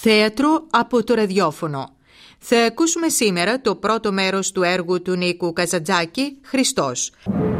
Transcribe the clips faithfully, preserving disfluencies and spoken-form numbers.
Θέατρο από το ραδιόφωνο. Θα ακούσουμε σήμερα το πρώτο μέρος του έργου του Νίκου Καζαντζάκη, «Χριστός».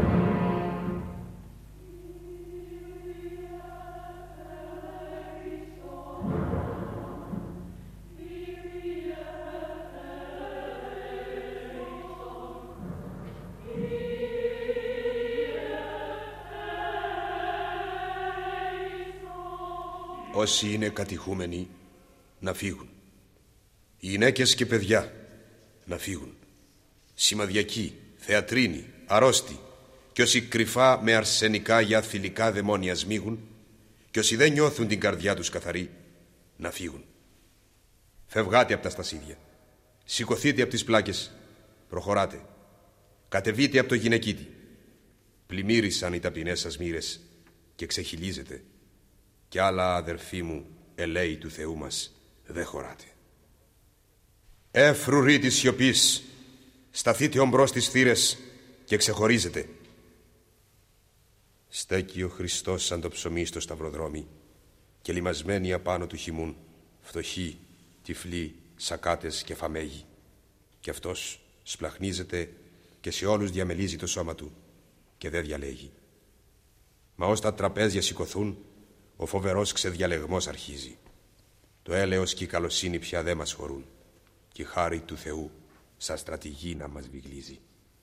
Όσοι είναι κατηχούμενοι να φύγουν. Οι γυναίκες και παιδιά να φύγουν. Σημαδιακοί, θεατρίνοι, αρρώστοι και όσοι κρυφά με αρσενικά για θηλυκά δαιμόνια σμίγουν και όσοι δεν νιώθουν την καρδιά τους καθαρή να φύγουν. Φευγάτε από τα στασίδια. Σηκωθείτε από τις πλάκες. Προχωράτε. Κατεβείτε από το γυναικίτι. Πλημμύρισαν οι ταπεινές σας μοίρες και ξεχυλίζετε. Κι άλλα, αδερφοί μου, ελέη του Θεού μας, δεν χωράτε. Ε, φρουροί της σιωπής, σταθείτε ομπρός στις θύρες και ξεχωρίζετε. Στέκει ο Χριστός σαν το ψωμί στο σταυροδρόμι και λιμασμένοι απάνω του χυμούν, φτωχοί, τυφλοί, σακάτες και φαμέγοι. Κι αυτός σπλαχνίζεται και σε όλους διαμελίζει το σώμα του και δεν διαλέγει. Μα ως τα τραπέζια σηκωθούν, ο φοβερός ξεδιαλεγμός αρχίζει. Το έλεος και η καλοσύνη πια δεν μας χωρούν και η χάρη του Θεού σαν στρατηγή να μας βιγλίζει.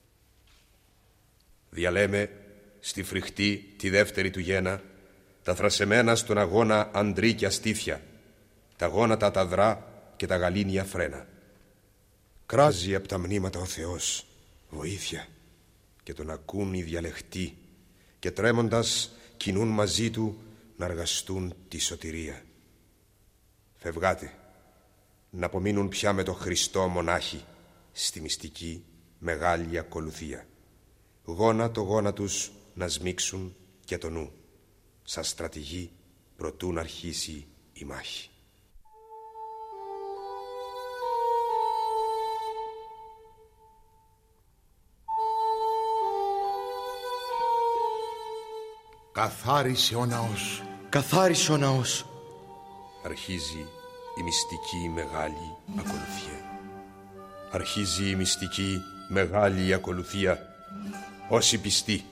Διαλέμε στη φρικτή τη δεύτερη του γένα τα θρασεμένα στον αγώνα αντρί και αστήθια, τα γόνατα τα δρά και τα γαλήνια φρένα. Κράζει από τα μνήματα ο Θεός βοήθεια και τον ακούν οι διαλεχτοί και τρέμοντας κινούν μαζί του να εργαστούν τη σωτηρία. Φευγάτε, να απομείνουν πια με το Χριστό μονάχοι στη μυστική μεγάλη ακολουθία. Γόνα το γόνα τους να σμίξουν και το νου, σαν στρατηγή προτού να αρχίσει η μάχη. Καθάρισε ο ναός. Καθάρισε ο ναός. Αρχίζει η μυστική μεγάλη ακολουθία. Αρχίζει η μυστική μεγάλη ακολουθία. Όσοι πιστοί.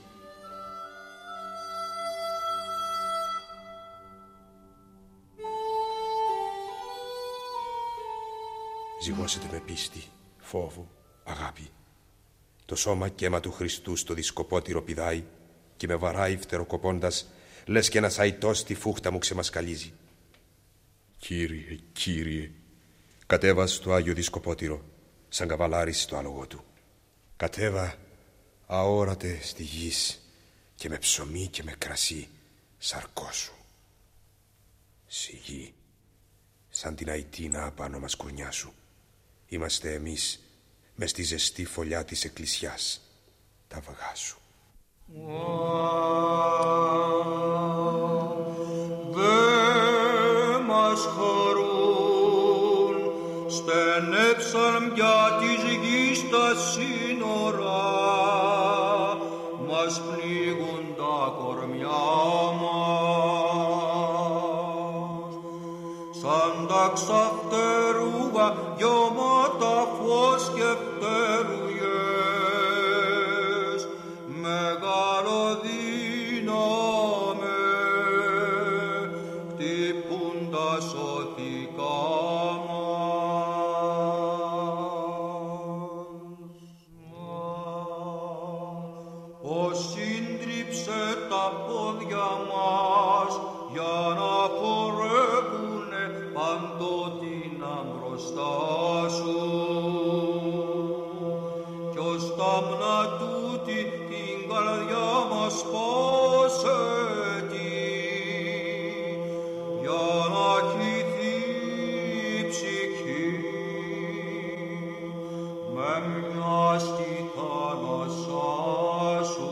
Ζυγώσετε με πίστη, φόβο, αγάπη. Το σώμα και αίμα του Χριστού στο δισκοπότηρο πηδάει και με βαράει φτεροκοπώντας, λες και ένας αϊτός τη φούχτα μου ξεμασκαλίζει. Κύριε, Κύριε, κατέβα στο Άγιο Δισκοπότηρο σαν καβαλάρης στο άλογο του. Κατέβα αόρατε στη γης και με ψωμί και με κρασί σαρκώσου. Σιγή, σαν την αϊτίνα απάνω μας κουρνιά σου, είμαστε εμείς μες στη ζεστή φωλιά της εκκλησιάς, τα αυγά σου. Δε μας χωρούν, στενέψαν πια της γης τα σύνορα, μας πνίγουν τα κορμιά μας, σαν τα ξαφτερούγα γιώματα φως και φτερουγιές, μεγάλο δύναμε χτυπούν τα σωτικά μας. Ως σύντριψε τα πόδια μας για να χορεύουνε παντότινα μπροστά σου, κι ως τάμνα τούτη την καρδιά μας σπάσε τι, για να χυθεί η ψυχή με μια στη θάλασσά σου.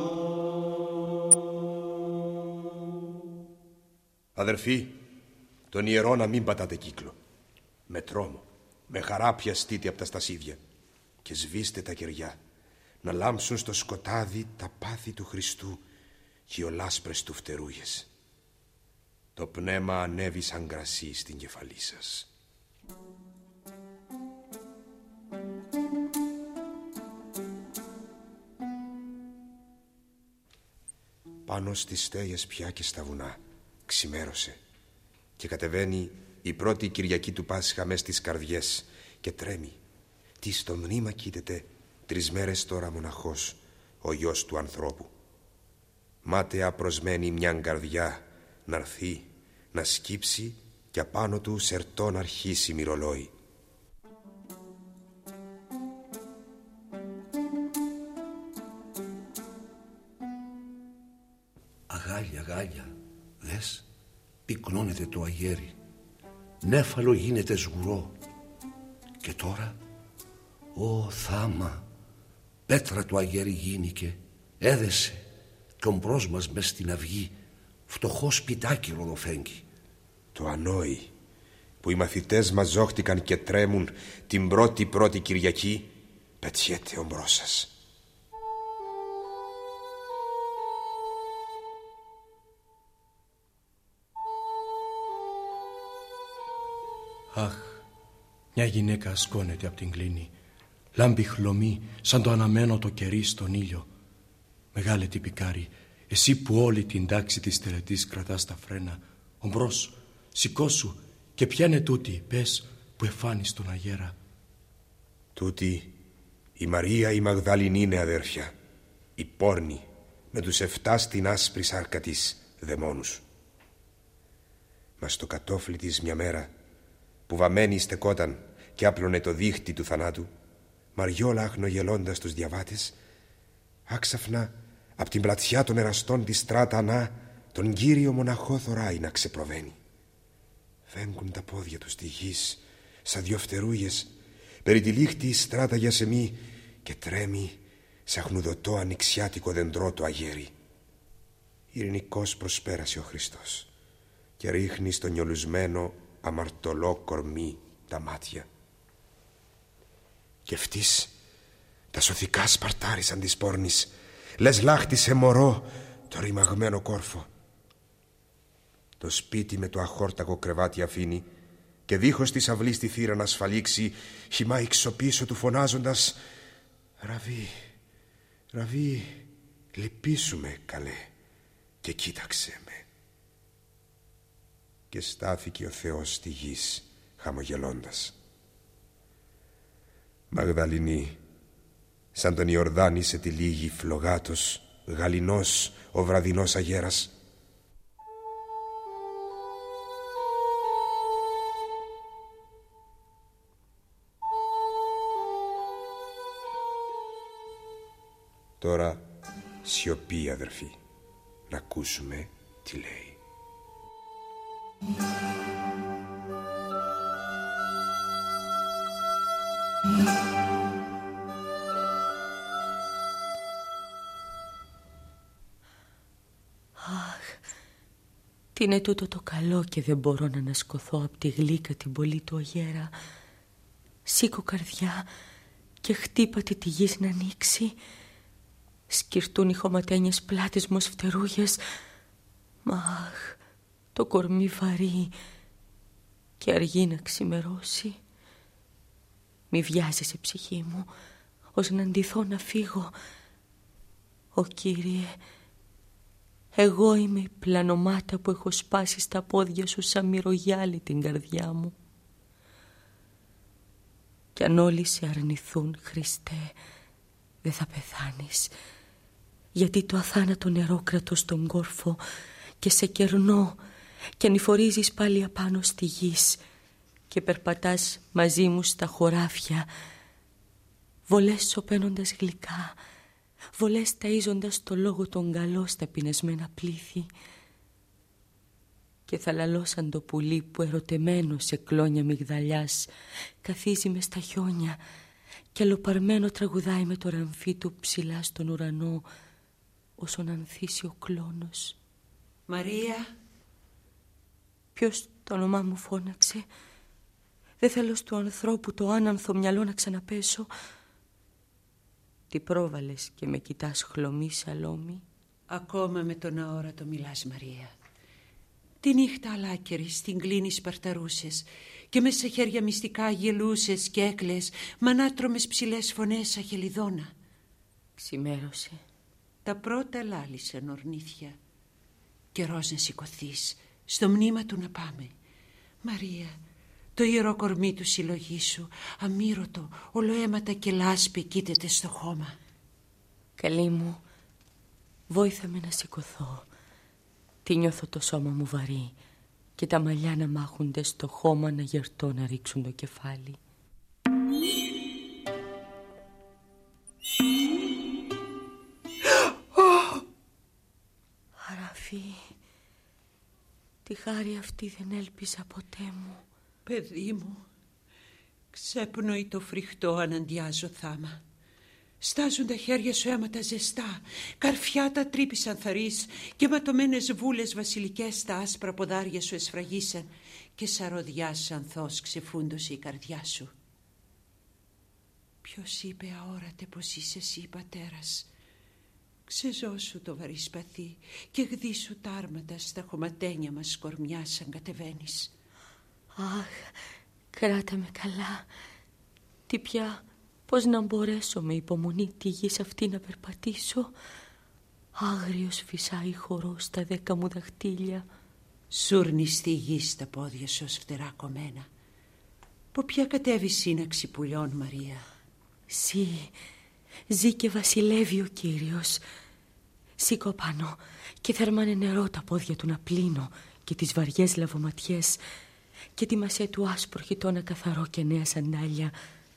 Αδερφοί, τον ιερό να μην πατάτε κύκλο. Με τρόμο, με χαρά πιαστείτε από τα στασίδια και σβήστε τα κεριά, να λάμψουν στο σκοτάδι τα πάθη του Χριστού και οι ολάσπρες του φτερούγες. Το πνεύμα ανέβη σαν κρασί στην κεφαλή σας. πάνω στις στέγες πια και στα βουνά. Ξημέρωσε και κατεβαίνει η πρώτη Κυριακή του Πάσχα μες στις καρδιές και τρέμει. Τι στο μνήμα κοίταται τρεις μέρες τώρα μοναχός ο γιος του ανθρώπου. Μάταια προσμένει μιαν καρδιά να έρθει, να σκύψει και απάνω του σερτό να αρχίσει μυρολόι. Αγάλια, αγάλια, δες, πυκνώνεται το αγέρι, νέφαλο γίνεται σγουρό. Και τώρα, ω θάμα, πέτρα το αγέρι γίνηκε, έδεσε κι ομπρός μας μες στην αυγή, φτωχό σπιτάκι ροδοφέγγι. Το ανόη που οι μαθητές μας ζώχτηκαν και τρέμουν την πρώτη πρώτη Κυριακή, πετιέται ομπρός σας. Αχ, μια γυναίκα ασκώνεται από την κλίνη. Λάμπει χλωμή σαν το αναμένο το κερί στον ήλιο. Μεγάλε τυπικάρι, εσύ που όλη την τάξη της τελετής κρατάς τα φρένα, ομπρός, σηκώσου και πιάνε τούτη, πες, που εφάνεις τον αγέρα. Τούτη η Μαρία η Μαγδαληνή είναι αδέρφια, η πόρνη με τους εφτά στην άσπρη σάρκα της δαιμόνους. Μα στο κατόφλι της μια μέρα που βαμμένη στεκόταν και άπλωνε το δίχτυ του θανάτου, Μαριόλα αχνογελώντας τους διαβάτες, άξαφνα απ' την πλατσιά των εραστών της στράτα ανά τον Κύριο μοναχό θωράει να ξεπροβαίνει. Φέγγουν τα πόδια του στη γης σαν δυο φτερούγες, περί τη λίχτη η στράτα για σεμί και τρέμει σαν χνουδωτό ανοιξιάτικο δεντρό το αγέρι. Ειρηνικός προσπέρασε ο Χριστός και ρίχνει στο νιολουσμένο αμαρτωλό κορμί τα μάτια. Και ευτής τα σωθικά σπαρτάρισαν της πόρνης, λες λάχτισε μωρό το ρημαγμένο κόρφο. Το σπίτι με το αχόρτακο κρεβάτι αφήνει και δίχως της αυλής στη θύρα να ασφαλίξει, χυμάει ξοπίσω του φωνάζοντας «Ραβί, Ραβί, λυπήσου καλέ και κοίταξε με». Και στάθηκε ο Θεός στη γης χαμογελώντας. Μαγδαληνή, σαν τον Ιορδάνη σε τη λίγη φλογάτος, γαλινός ο βραδινός αγέρας. Τώρα σιωπή αδερφοί, να ακούσουμε τι λέει. Αχ, τι είναι τούτο το καλό και δεν μπορώ να ανασκοθώ από τη γλύκα την πολύ του αγέρα. Σήκω καρδιά και χτύπαται τη γης να ανοίξει. Σκυρτούν οι χωματένιες πλάτες μου ως φτερούγες. Μα αχ, το κορμί βαρύ και αργεί να ξημερώσει. Μη βιάζεσαι ψυχή μου, ως να ντυθώ να φύγω. Ω Κύριε, εγώ είμαι η πλανομάτα που έχω σπάσει στα πόδια σου σαν μυρωγιάλι την καρδιά μου. Κι αν όλοι σε αρνηθούν, Χριστέ, δεν θα πεθάνεις, γιατί το αθάνατο νερό κρατώ στον κόρφο και σε κερνώ και ανηφορίζεις πάλι απάνω στη γης και περπατάς μαζί μου στα χωράφια, βολές σωπαίνοντας γλυκά, βολές ταΐζοντας το λόγο τον καλό στα πεινασμένα πλήθη. Και θα λαλώ σαν το πουλί που ερωτεμένο σε κλόνια μυγδαλιάς καθίζει μες στα χιόνια και αλλοπαρμένο τραγουδάει με το ραμφί του ψηλά στον ουρανό όσον ανθίσει ο κλόνος. Μαρία. Ποιος το όνομά μου φώναξε? Δεν θέλω του ανθρώπου το άνανθο μυαλό να ξαναπέσω. Τι πρόβαλες και με κοιτάς χλωμή σαλόμη? Ακόμα με τον αόρατο μιλάς, Μαρία. Τη νύχτα αλάκερη στην κλίνη σπαρταρούσες και μέσα σε χέρια μυστικά γελούσες και έκλαες μ' ανάτρομες ψηλές φωνές αχελιδόνα. Ξημέρωσε. Τα πρώτα λάλησαν ορνήθια. Καιρός να σηκωθείς, στο μνήμα του να πάμε. Μαρία, το ιερό κορμί του συλλογή σου, αμύρωτο, ολοαίματα και λάσπη κοίταται στο χώμα. Καλή μου, βόηθα με να σηκωθώ. Τι νιώθω το σώμα μου βαρύ και τα μαλλιά να μάχονται στο χώμα να γερτώ να ρίξουν το κεφάλι. Αραφή, τη χάρη αυτή δεν έλπιζα ποτέ μου. Παιδί μου, ξέπνοη το φρικτό αναντιάζω θάμα. Στάζουν τα χέρια σου αίματα ζεστά, καρφιά τα τρύπησαν θαρείς και ματωμένες βούλες βασιλικές τα άσπρα ποδάρια σου εσφραγίσαν και σαρωδιάς ανθός ξεφούντωσε η καρδιά σου. Ποιος είπε αόρατε πως είσαι εσύ πατέρας? Ξεζώσου το βαρύ σπαθί και γδίσου τα άρματα στα χωματένια μας σκορμιά σαν κατεβαίνεις. Αχ, κράτα με καλά. Τι πια, πώς να μπορέσω με υπομονή τη γης αυτή να περπατήσω? Άγριος φυσάει χορός στα δέκα μου δαχτύλια. Σούρνει στη γη στα πόδια σου ως φτερά κομμένα. Που πια κατέβει σύναξη πουλιών, Μαρία? Ζει, ζει και βασιλεύει ο Κύριος. Σήκω πάνω και θερμάνε νερό τα πόδια του να πλύνω και τις βαριές λαβοματιές και τη μασέ του άσπρο χιτώνα καθαρό και νέα σαντάλια.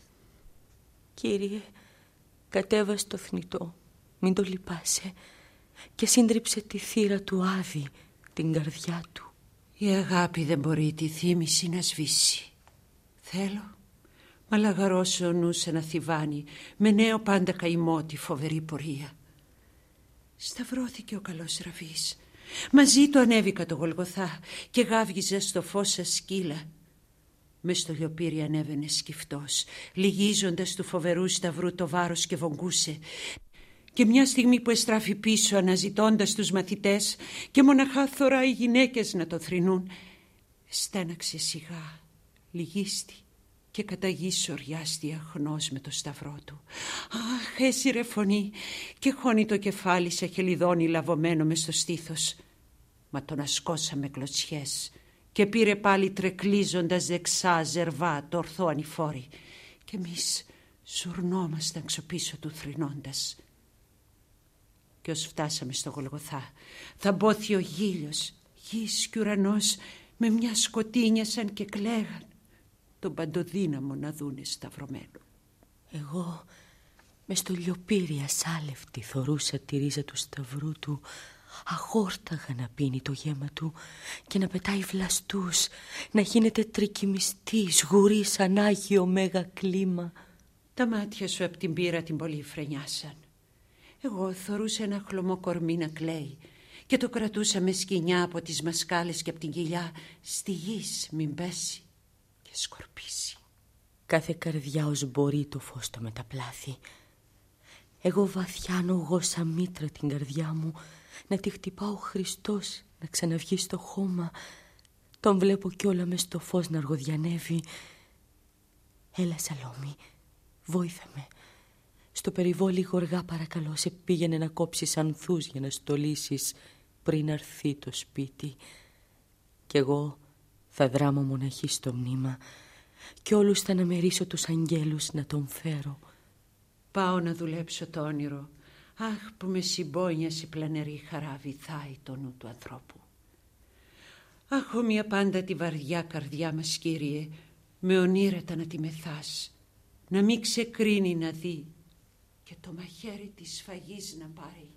Κύριε, κατέβα στο θνητό, μην το λυπάσαι, και σύντριψε τη θύρα του άδη, την καρδιά του. Η αγάπη δεν μπορεί τη θύμηση να σβήσει. Θέλω, μα λαγαρώσει ο νους ένα θυβάνι, με νέο πάντα καημό τη φοβερή πορεία. Σταυρώθηκε ο καλός Ραφής. Μαζί του ανέβηκα το Γολγοθά και γάβγιζε στο φως σαν σκύλα. Μες στο λιοπύρι ανέβαινε σκυφτός, λυγίζοντας του φοβερού σταυρού το βάρος και βογγούσε. Και μια στιγμή που εστράφει πίσω αναζητώντας τους μαθητές και μοναχά θωρά οι γυναίκες να το θρηνούν, στέναξε σιγά, λυγίστη και κατά γη σωριάστη αχνός με το σταυρό του. Αχ, έσυρε φωνή και χώνει το κεφάλι σε χελιδόνι λαβωμένο μες στο στήθος. Μα τον ασκώσαμε κλωτσιές και πήρε πάλι τρεκλίζοντας δεξά ζερβά το ορθό ανηφόρι και εμείς σουρνόμασταν ξοπίσω του θρηνώντας. Και ως φτάσαμε στο Γολγοθά θα μπόθη ο γήλιος, γης και ουρανός με μια σκοτίνια σαν και κλαίγαν τον παντοδύναμο να δούνε σταυρωμένο. Εγώ μες στο λιοπύρι ασάλευτη θωρούσα τη ρίζα του σταυρού του, αχόρταγα να πίνει το γέμα του και να πετάει βλαστούς, να γίνεται τρικυμιστής, γουρί σαν άγιο μέγα κλίμα. Τα μάτια σου απ' την πύρα την πολύ φρενιάσαν. Εγώ θωρούσα ένα χλωμό κορμί να κλαίει και το κρατούσα με σκοινιά από τις μασκάλες και από την κοιλιά, στη γης μην πέσει και σκορπίσει. Κάθε καρδιά ως μπορεί το φως το μεταπλάθει. Εγώ βαθιά νογώ σαν μήτρα την καρδιά μου, να τη χτυπάω Χριστός να ξαναβγεί στο χώμα. Τον βλέπω κι όλα μες στο φως να αργοδιανεύει. Έλα Σαλόμη, βόηθα με. Στο περιβόλι γοργά παρακαλώ, σε πήγαινε να κόψεις ανθούς για να στολίσεις πριν αρθεί το σπίτι. Κι εγώ θα δράμω μοναχή στο μνήμα κι όλους θα αναμερίσω τους αγγέλους να τον φέρω. Πάω να δουλέψω το όνειρο. Αχ, που με συμπόνιας η πλανερή χαρά βυθάει το νου του ανθρώπου. Αχ, ομοία πάντα τη βαριά καρδιά μας, Κύριε, με ονείρετα να τη μεθάς, να μην ξεκρίνει να δει και το μαχαίρι της σφαγής να πάρει.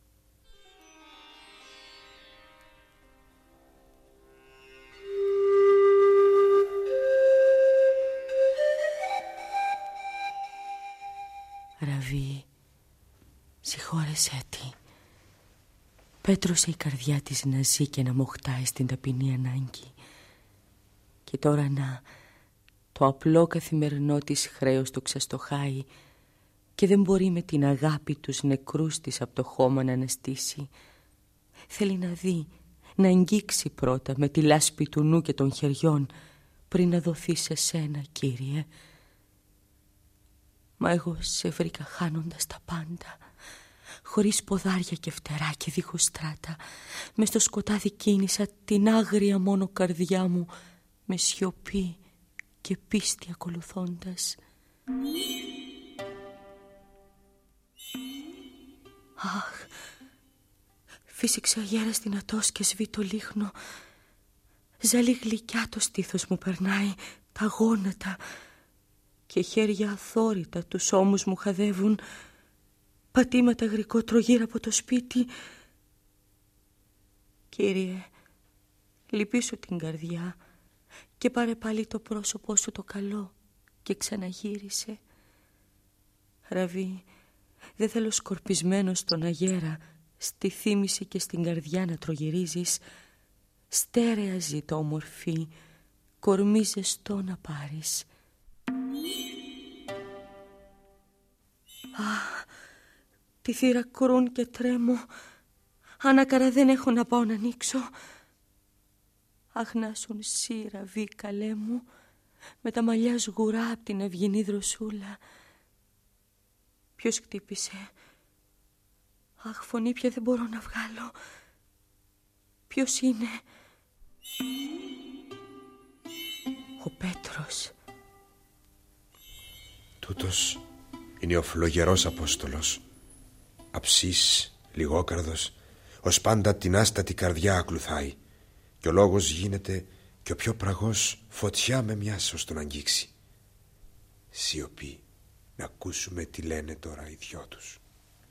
Ραβή, συγχώρεσέ τη. Πέτρωσε η καρδιά της να ζει και να μοχτάει στην ταπεινή ανάγκη. Και τώρα να, το απλό καθημερινό της χρέος το ξεστοχάει και δεν μπορεί με την αγάπη τους νεκρούς της από το χώμα να αναστήσει. Θέλει να δει, να αγγίξει πρώτα με τη λάσπη του νου και των χεριών πριν να δοθεί σε σένα, Κύριε. Μα εγώ σε βρήκα χάνοντας τα πάντα, χωρίς ποδάρια και φτερά και δίχως στράτα. Μες στο σκοτάδι κίνησα την άγρια μόνο καρδιά μου, με σιωπή και πίστη ακολουθώντας. Αχ, φύσηξε ο αγέρας δυνατός και σβεί το λίχνο. Ζαλή γλυκιά το στήθος μου περνάει, τα γόνατα, και χέρια αθόρυτα τους ώμους μου χαδεύουν. Πατήματα γρικότρο γύρω από το σπίτι. Κύριε, λυπήσου την καρδιά και πάρε πάλι το πρόσωπό σου το καλό, και ξαναγύρισε. Ραβή, δεν θέλω σκορπισμένος στον αγέρα, στη θύμηση και στην καρδιά να τρογυρίζεις. Στέρεα ζητώ ομορφή, κορμί ζεστό να πάρεις. Α, τη θύρα κρούν και τρέμω. Άνακαρα δεν έχω να πάω να ανοίξω. Αγνάσουν σύρα βή καλέ μου, με τα μαλλιά σγουρά απ' την αυγινή δροσούλα. Ποιος χτύπησε? Αχ, φωνή πια δεν μπορώ να βγάλω. Ποιος είναι? Ο Πέτρος. Τούτος είναι ο φλογερός Απόστολος, αψής, λιγόκαρδος, ως πάντα την άστατη καρδιά ακλουθάει, και ο λόγος γίνεται και ο πιο πραγός φωτιά με μιας ως τον αγγίξει. Σιωπή, να ακούσουμε τι λένε τώρα οι δυο τους.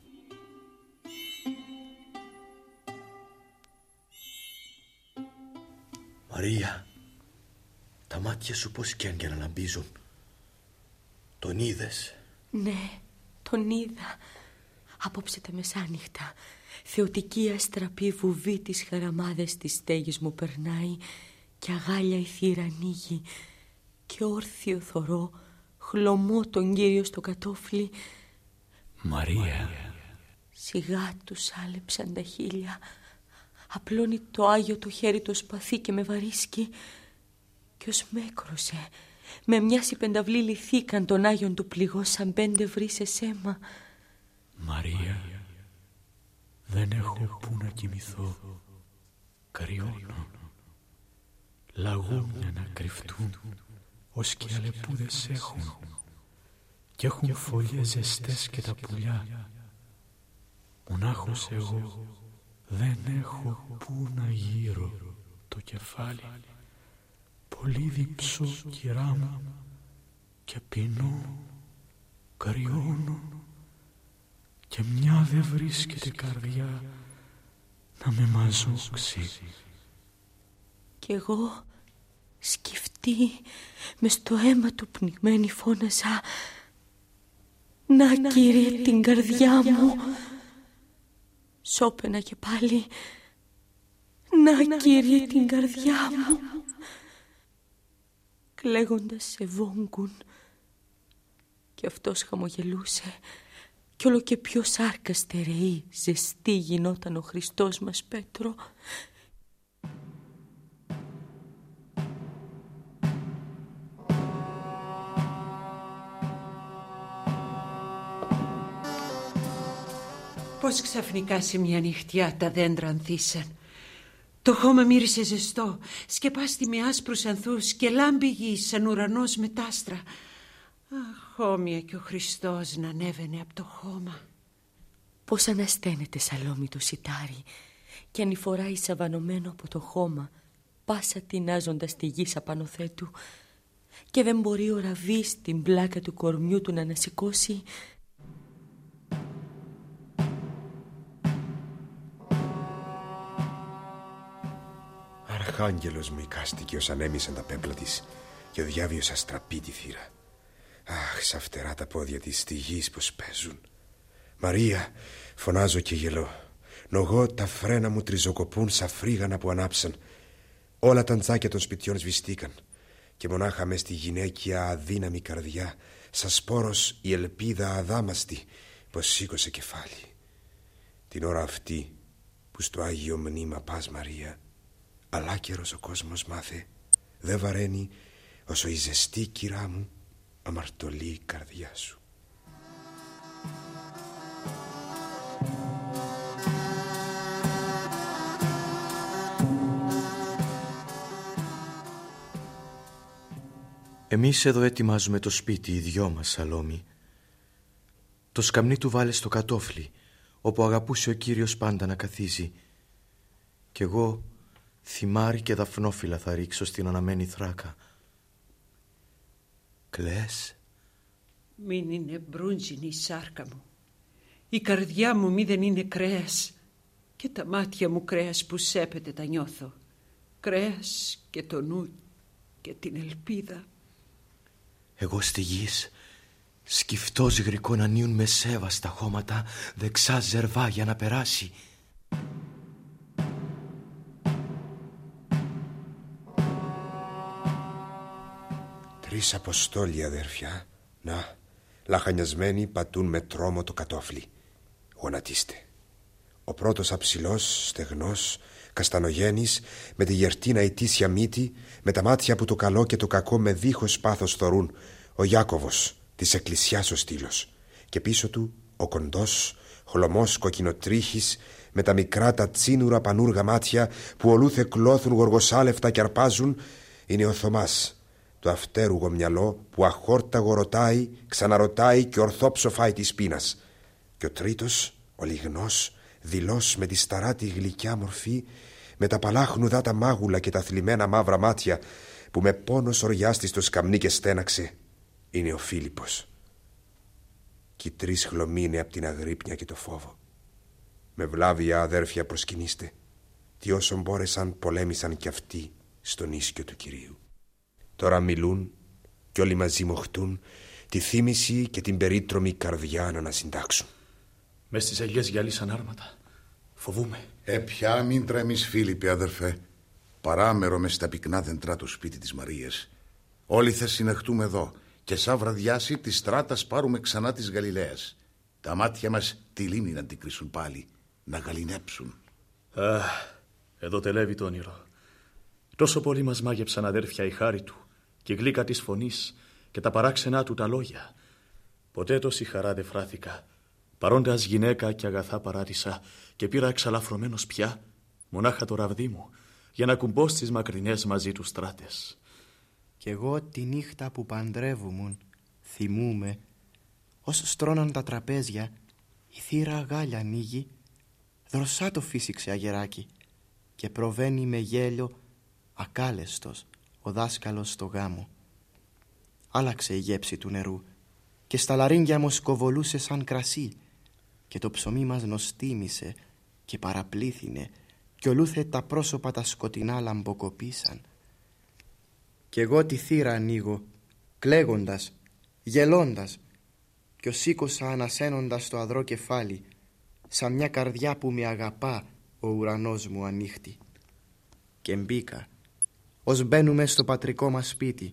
Μαρία, τα μάτια σου πως κι αν και να λαμπίζουν. Τον είδες? Ναι, τον είδα. Απόψε τα μεσάνυχτα, θεοτική αστραπή βουβή τις χαραμάδες της στέγης μου περνάει, και αγάλια η θύρα ανοίγει, και όρθιο θωρώ χλωμό τον Κύριο στο κατόφλι. Μαρία. Σιγά τους άλεψαν τα χείλια. Απλώνει το Άγιο το χέρι το σπαθί και με βαρίσκει, και ως με έκρωσε, με μιας υπενταυλή λυθήκαν τον Άγιον του πληγό σαν πέντε βρύσες αίμα. Μαρία, δεν έχω που να κοιμηθώ. Κρυώνω. Λαγούμια να κρυφτούν, ως και αλεπούδες έχουν, κι έχουν φωλιές ζεστές και τα πουλιά. Μονάχος εγώ δεν έχω που να γύρω το κεφάλι. Πολύ διψώ, κυρά μου, και πεινώ, κρυώνω, και μια δε βρίσκεται καρδιά να με μαζόξει. Κι εγώ σκυφτή μες στο αίμα του πνιγμένη φώνασα, «Να, να Κύριε, Κύριε την καρδιά, καρδιά μου». Σώπαινα και πάλι, «Να, να Κύριε την καρδιά μου». Κλαίγοντας σε βόγγουν, και αυτός χαμογελούσε, κι όλο και πιο σάρκα στερεή, ζεστή γινόταν ο Χριστός μας Πέτρο. Πώς ξαφνικά σε μια νυχτιά τα δέντρα ανθίσαν. Το χώμα μύρισε ζεστό, σκεπάστη με άσπρους ανθούς και λάμπη γη σαν ουρανός με τάστρα. Αχ, όμοια και ο Χριστός να ανέβαινε από το χώμα. Πώς ανασταίνεται σαλόμι το σιτάρι, και ανηφοράει σαβανωμένο από το χώμα, πάσα τεινάζοντας τη γη σαπανοθέτου, και δεν μπορεί ο ραβής την πλάκα του κορμιού του να ανασηκώσει. Αρχάγγελος μου εικάστηκε ως ανέμισαν τα πέπλα της, και ο διάβιος αστραπεί τη θύρα. Αχ, σαν φτερά τα πόδια της στη γης πως παίζουν. Μαρία, φωνάζω και γελώ. Νογώ τα φρένα μου τριζοκοπούν σαν φρίγανα που ανάψαν. Όλα τα τζάκια των σπιτιών σβηστήκαν, και μονάχα μες στη γυναίκια αδύναμη καρδιά, σαν σπόρος η ελπίδα αδάμαστη πως σήκωσε κεφάλι. Την ώρα αυτή που στο Άγιο Μνήμα πας, Μαρία, αλάκερος ο κόσμος μάθε, δεν βαραίνει όσο η ζεστή, κυρά μου, αμαρτωλή η καρδιά σου. Εμείς εδώ ετοιμάζουμε το σπίτι, οι δυο μας, Σαλόμη. Το σκαμνί του βάλε στο κατόφλι, όπου αγαπούσε ο Κύριος πάντα να καθίζει. Κι εγώ θυμάρι και δαφνόφυλλα θα ρίξω στην αναμένη θράκα. Κλαις? Μην είναι μπρούντζινη η σάρκα μου. Η καρδιά μου μη δεν είναι κρέας. Και τα μάτια μου κρέας που σέπεται τα νιώθω. Κρέας και το νου και την ελπίδα. Εγώ στη γης σκυφτός γρικό να νίουν με σέβα στα χώματα, δεξά ζερβά για να περάσει. Τρεις αποστόλοι, αδέρφια. Να, λαχανιασμένοι πατούν με τρόμο το κατόφλι. Γονατίστε. Ο πρώτος αψηλός, στεγνός, καστανογέννης, με τη γερτίνα ητήσια μύτη, με τα μάτια που το καλό και το κακό με δίχως πάθος θωρούν, ο Ιάκωβος, της εκκλησιάς ο στήλος. Και πίσω του ο κοντός, χλωμός κοκκινοτρίχης, με τα μικρά τα τσίνουρα πανούργα μάτια που ολούθε κλώθουν γοργοσάλευτα και αρπάζουν, είναι ο Θωμάς, το αυτέρουγο μυαλό που αχόρταγο ρωτάει, ξαναρωτάει και ορθό ψοφάει της πείνας. Και ο τρίτος, ο λιγνός, δειλός με τη σταράτη γλυκιά μορφή, με τα παλάχνουδα τα μάγουλα και τα θλιμμένα μαύρα μάτια που με πόνο σοριάστη στο σκαμνί και στέναξε, είναι ο Φίλιππος. Κι οι τρεις χλωμίνε απ' την αγρύπνια και το φόβο. Με βλάβια, αδέρφια, προσκυνήστε, τι όσο μπόρεσαν πολέμησαν κι αυτοί στον ίσκιο του Κυρίου. Τώρα μιλούν κι όλοι μαζί μοχτούν τη θύμηση και την περίτρομη καρδιά να ανασυντάξουν. Μες στις ελιές γυαλίσαν άρματα. Φοβούμαι. Ε, πια μην τρέμεις, Φίλιππε, αδερφέ. Παράμερο μες στα πυκνά δεντρά το σπίτι της Μαρίας. Όλοι θα συνεχτούμε εδώ και σαν βραδιάσει της στράτας πάρουμε ξανά της Γαλιλαίας. Τα μάτια μας τη λίμνη να την κρίσουν πάλι, να γαλινέψουν. Α, εδώ τελεύει το όνειρο. Τόσο πολύ μας μάγεψαν, αδέρφια, η χάρη του και η γλύκα της φωνής και τα παράξενά του τα λόγια. Ποτέ τόση χαρά δεν φράθηκα. Παρόντας γυναίκα και αγαθά παράτησα και πήρα εξαλαφρωμένος πια μονάχα το ραβδί μου για να κουμπώ στις μακρινές μαζί του στράτες. Κι εγώ τη νύχτα που παντρεύουμουν θυμούμαι ως στρώναν τα τραπέζια η θύρα γάλια ανοίγει, δροσά το φύσηξε αγεράκι και προβαίνει με γέλιο ακάλεστος ο δάσκαλος στο γάμο. Άλλαξε η γέψη του νερού και στα λαρύγγια μου σκοβολούσε σαν κρασί και το ψωμί μας νοστίμησε και παραπλήθυνε κι ολούθε τα πρόσωπα τα σκοτεινά λαμποκοπήσαν. Κι εγώ τη θύρα ανοίγω, κλαίγοντας, γελώντας κι σήκωσα ανασένοντας το αδρό κεφάλι σαν μια καρδιά που με αγαπά ο ουρανός μου ανοίχτη. Και μπήκα, ως μπαίνουμε στο πατρικό μας σπίτι.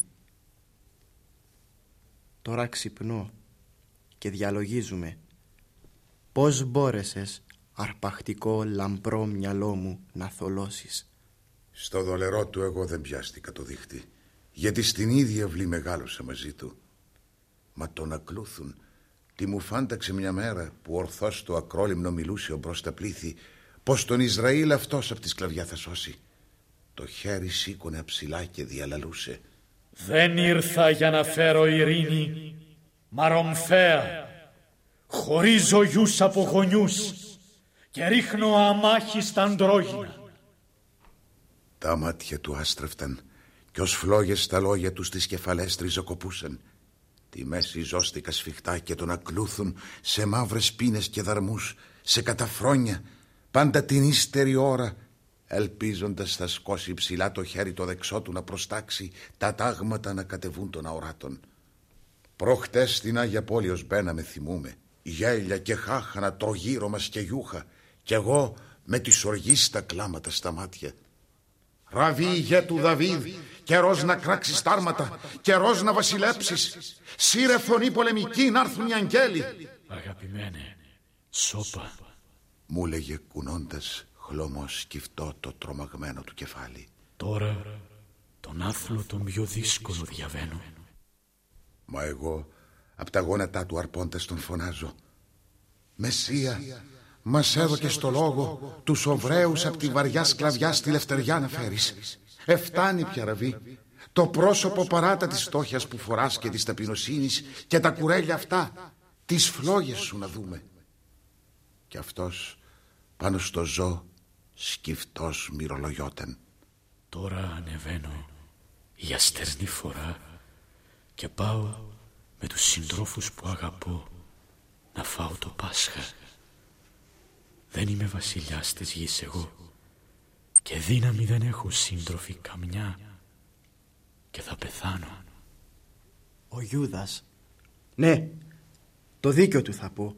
Τώρα ξυπνώ και διαλογίζουμε πώς μπόρεσες αρπακτικό λαμπρό μυαλό μου να θολώσεις. Στο δολερό του εγώ δεν πιάστηκα το δίχτυ, γιατί στην ίδια αυλή μεγάλωσα μαζί του. Μα τον ακλούθουν τι μου φάνταξε μια μέρα που ορθώς το ακρόλυμνο μιλούσε ο μπρος τα πλήθη, πως τον Ισραήλ αυτός από τη σκλαβιά θα σώσει. Το χέρι σήκωνε αψηλά και διαλαλούσε. Δεν ήρθα για να φέρω ειρήνη, μα ρομφαία. Χωρίζω γιους από γονιούς και ρίχνω αμάχη στα αντρόγυνα. Τα μάτια του άστρεφταν κι ως φλόγες τα λόγια του στις κεφαλές τριζοκοπούσαν. Τη μέση ζώστηκα σφιχτά και τον ακλούθουν σε μαύρες πίνες και δαρμούς, σε καταφρόνια, πάντα την ύστερη ώρα, ελπίζοντας θα σκώσει ψηλά το χέρι το δεξό του να προστάξει τα τάγματα να κατεβούν των αοράτων. Προχτές στην Άγια Πόλη ως μπαίναμε θυμούμε, γέλια και χάχανα τρογύρω μας και γιούχα, κι εγώ με τη σοργή στα κλάματα στα μάτια. Ραβί ηγέ του Δαβίδ, καιρός να κράξεις τ' άρματα, καιρός να βασιλέψεις. Σύρε φωνή πολεμική να έρθουν οι αγγέλοι. Αγαπημένε, σώπα, μου λέγε κουνώντας χλωμός σκυφτό το τρομαγμένο του κεφάλι. Τώρα τον άθλο τον πιο δύσκολο διαβαίνω. Μα εγώ απ' τα γόνατά του αρπώντας τον φωνάζω. Μεσσία, μας έδωκε στο λόγο τους Οβραίους απ' τη βαριά σκλαβιά στη λευτεριά να φέρεις. Εφτάνει πια, Ραβί. Το πρόσωπο παράτα της φτώχειας που φοράς και της ταπεινοσύνης και τα κουρέλια αυτά, τις φλόγες σου να δούμε. Και αυτός πάνω στο ζώ σκυφτός μυρολογιόταν. Τώρα ανεβαίνω για στερνή φορά και πάω με τους συντρόφους που αγαπώ να φάω το Πάσχα. Δεν είμαι βασιλιάς της γης εγώ και δύναμη δεν έχω σύντροφοι καμιά και θα πεθάνω. Ο Ιούδας, ναι, το δίκιο του θα πω.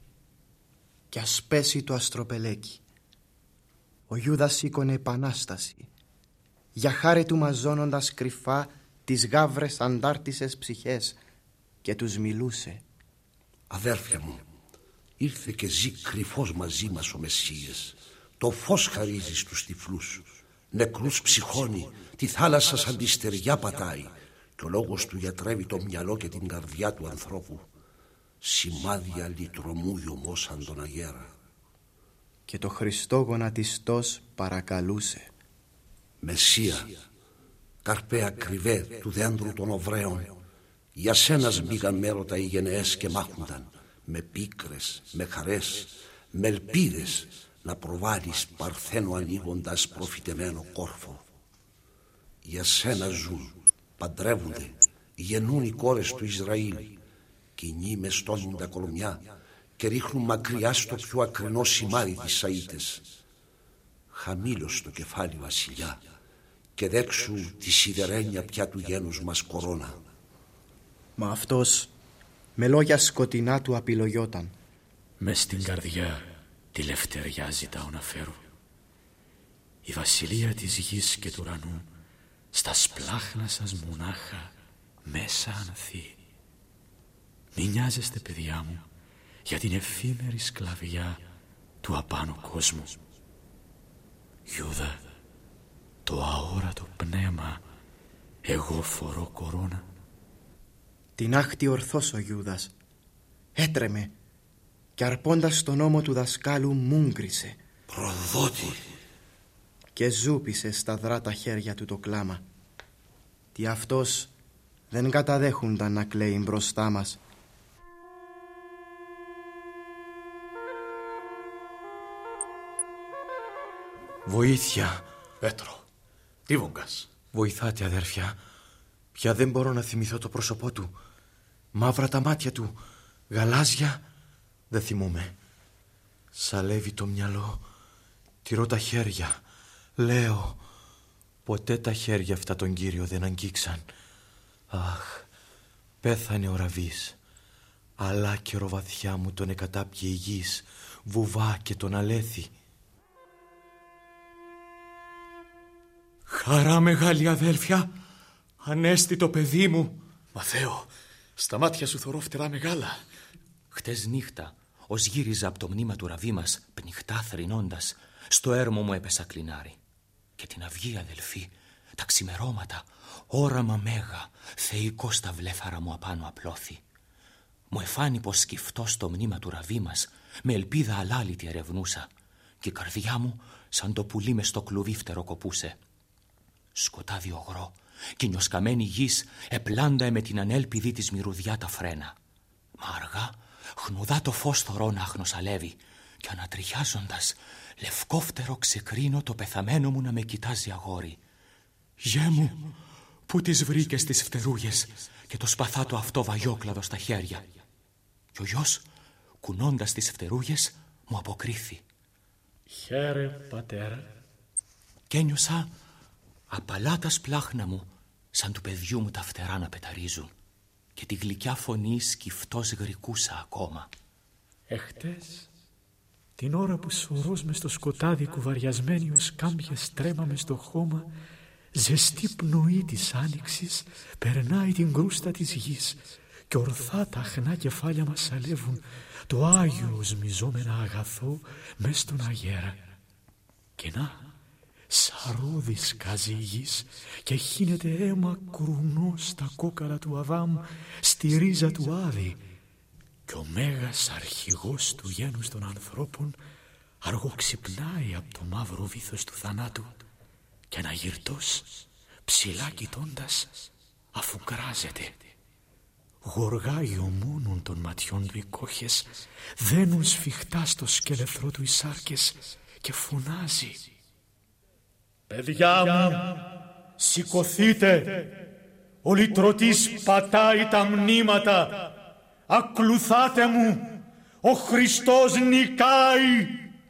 Κι ας πέσει το αστροπελέκι. Ο Ιούδας σήκωνε επανάσταση, για χάρη του μαζώνοντας κρυφά τις γάβρες αντάρτισες ψυχές, και τους μιλούσε. Αδέρφια μου, ήρθε και ζει κρυφός μαζί μας ο Μεσσίας. Το φως χαρίζει στους τυφλούς. Νεκρούς ψυχώνει, τη θάλασσα σαν τη στεριά πατάει, και ο λόγος του γιατρεύει το μυαλό και την καρδιά του ανθρώπου. Σημάδια λυτρωμού γιωμώσαν τον αγέρα. Και το Χριστό γονατιστός παρακαλούσε. Μεσσία, καρπέα κρυβέ του δέντρου των Οβραίων, για σένα σμίγαν μέρωτα οι γενναίες και μάχουνταν, με πίκρες, με χαρές, με ελπίδες να προβάλλεις παρθένο ανοίγοντας προφητεμένο κόρφο. Για σένα ζουν, παντρεύονται, γεννούν οι κόρες του Ισραήλ, κοινοί μεστώνουν τα κολομιά και ρίχνουν μακριά στο πιο ακρινό σημάδι τις σαΐτες. Χαμήλως το κεφάλι βασιλιά και δέξου τη σιδερένια πια του γένους μας κορώνα. Μα αυτός με λόγια σκοτεινά του απειλογιόταν. Μες στην καρδιά τη λευτεριά ζητάω να φέρω. Η βασιλεία της γης και του ουρανού στα σπλάχνα σας μονάχα μέσα ανθεί. Μη νοιάζεστε, παιδιά μου, για την εφήμερη σκλαβιά του απάνω κόσμου. Ιούδα, το αόρατο πνεύμα εγώ φορώ κορώνα. Την άχτη ορθός ο Ιούδας έτρεμε και αρπώντας τον ώμο του δασκάλου μούγκρισε. Προδότη! Και ζούπισε σταδρά τα χέρια του το κλάμα. Τι αυτός δεν καταδέχουνταν να κλαίει μπροστά μας. Βοήθεια! Πέτρο, τι βογκάς? Βοηθάτε, αδέρφια. Πια δεν μπορώ να θυμηθώ το πρόσωπό του. Μαύρα τα μάτια του, γαλάζια, δεν θυμούμαι. Σαλεύει το μυαλό, τηρώ τα χέρια. Λέω, ποτέ τα χέρια αυτά τον Κύριο δεν αγγίξαν. Αχ, πέθανε ο ραβής. Αλλά καιροβαθιά μου τον εκατάπιε η γης, βουβά και τον αλέθη. Χαρά μεγάλη, αδέλφια, ανέστη το παιδί μου. Μαθαίο, στα μάτια σου θωρώ φτερά μεγάλα. Χτες νύχτα, ως γύριζα από το μνήμα του ραβή μας, πνιχτά θρηνώντας, στο έρμο μου έπεσα κλινάρι. Και την αυγή, αδελφή, τα ξημερώματα, όραμα μέγα, θεϊκό στα βλέφαρα μου απάνω απλώθη. Μου εφάνει πως σκυφτώ στο μνήμα του ραβή μας, με ελπίδα αλάλητη ερευνούσα, και η καρδιά μου σαν το πουλί μες στο κλουβί φτεροκοπούσε. Σκοτάδι ογρό κι η νιοσκαμένη γης επλάντα με την ανέλπιδη της μυρουδιά τα φρένα. Μα αργά χνουδά το φως θωρώ να αχνοσαλεύει και ανατριχιάζοντας λευκόφτερο ξεκρίνω το πεθαμένο μου να με κοιτάζει αγόρι. Γε μου, που τις βρήκες τις φτερούγες και το σπαθάτο αυτό βαγιόκλαδο στα χέρια. Και ο γιος, κουνώντας τις φτερούγες, μου αποκρίθη. Χαίρε, πατέρα. Κι ένιωσα απαλά τα σπλάχνα μου, σαν του παιδιού μου τα φτερά να πεταρίζουν, και τη γλυκιά φωνή σκυφτός γρικούσα ακόμα. Εχτες, την ώρα που σωρός μες στο σκοτάδι κουβαριασμένοι ως κάμπιες τρέμαμε στο χώμα, ζεστή πνοή της άνοιξης περνάει την κρούστα της γης και ορθά τα αχνά κεφάλια μας σαλεύουν το Άγιο οσμιζόμενα αγαθό μες στον αγέρα. Και να, σαρούδι σκάζει η γης και χύνεται αίμα κρουνό στα κόκαλα του Αδάμ, στη ρίζα του Άδη, και ο μέγας αρχηγός του γένους των ανθρώπων αργό ξυπνάει από το μαύρο βήθος του θανάτου και αναγυρτός ψηλά κοιτώντας, αφού κράζεται. Γοργά οι ομόνων των ματιών του οι κόχες, δένουν σφιχτά στο σκελεθρό του οι σάρκες και φωνάζει: «Παιδιά μου, σηκωθείτε, ο λυτρωτής πατάει τα μνήματα, ακολουθάτε μου, ο Χριστός νικάει».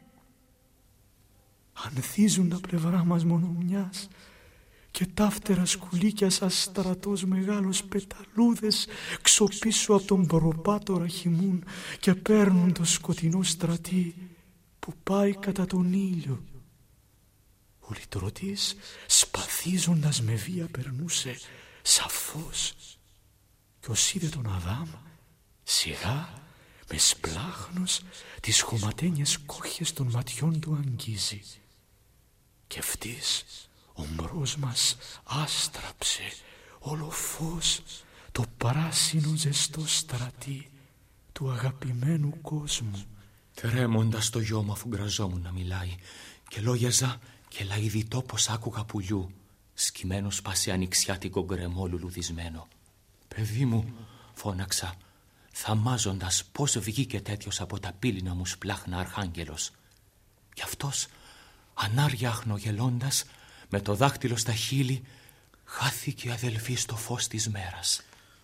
Ανθίζουν τα πλευρά μας μόνο μιας και ταύτερα σκουλίκια σαν στρατός μεγάλος πεταλούδες ξοπίσω από τον προπάτορα χυμούν και παίρνουν το σκοτεινό στρατή που πάει κατά τον ήλιο. Ο λυτρωτής σπαθίζοντας με βία περνούσε σαφώς και ως είδε τον Αδάμ σιγά με σπλάχνος τις χωματένιες κόχες των ματιών του αγγίζει και ευτής ο μπρος μας άστραψε όλο φως το πράσινο ζεστό στρατή του αγαπημένου κόσμου. Τρέμοντας το γιο μου αφού γκραζόμουν να μιλάει και λόγιαζα και λαϊδητό πως άκουγα πουλιού σκυμμένο σπάσει ανοιξιάτικο γκρεμό λουλουδισμένο. «Παιδί μου», φώναξα, θαμάζοντας πως βγήκε τέτοιος από τα πύληνα μου σπλάχνα αρχάγγελος. Κι αυτός, ανάρια αχνογελώντας, με το δάχτυλο στα χείλη, χάθηκε αδελφή στο φως της μέρας.